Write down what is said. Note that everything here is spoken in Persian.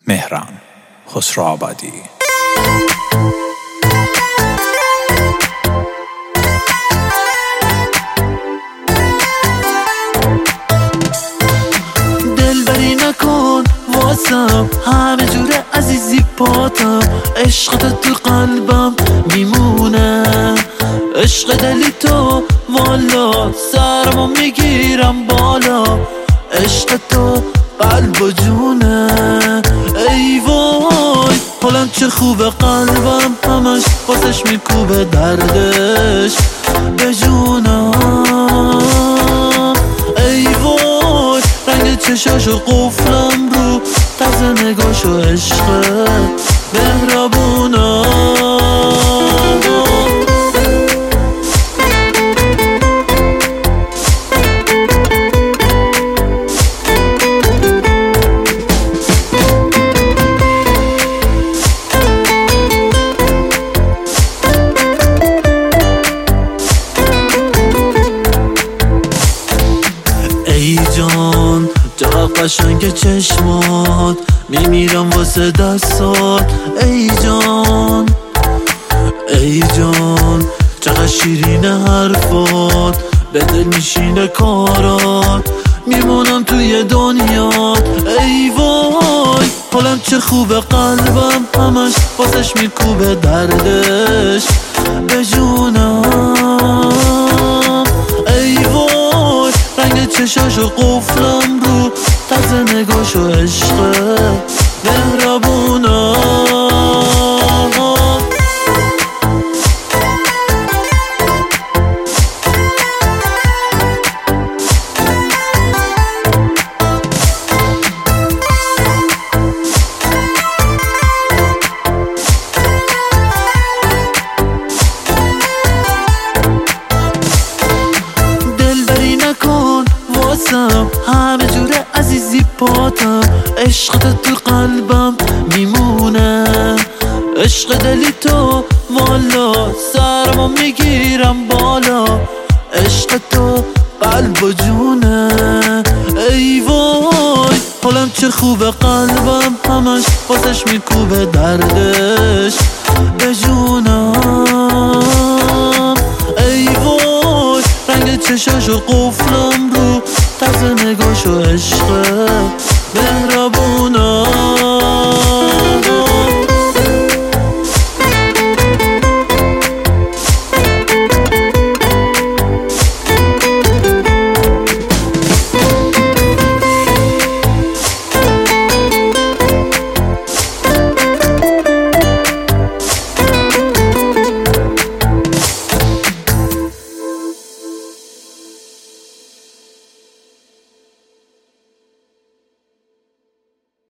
مهران خسروآبادی. دلبری نکن واسم، همه جوره عزیزی پاتم. عشقت تو قلبم میمونه، عشق دلی تو والا سرمو میگیرم بالا. عشق تو قلب و جونه، ای وای حالم چه خوبه، قلبم همش واسش میکوبه، دردش به جونم. ای وای رنگ چشاشو قفلم رو تازه نگاشو، عشق مهربونم. ای جان چقدر قشنگ چشمات، میمیرم واسه دستات. ای جان ای جان چقدر شیرینه حرفات، به دل میشینه کارات، میمونم توی دنیات. ای وای حالم چه خوبه، قلبم همش واسش میکوبه، دردش به جونم. ای وای رنگ چشاشو قفلم رو تازه نگاشو، عشق مهربونم. دلبری نکن واسم، همه جوره عزیزی پاتم. عشقت تو قلبم میمونه، عشق دلی تو والا سرمو میگیرم بالا. عشق تو قلب و جونه، ای وای حالم چه خوبه، قلبم همش واسش میکوبه، دردش به جونم. ای وای رنگ چشاشو قفلم رو تازه نگاشو، عشق مهربونم.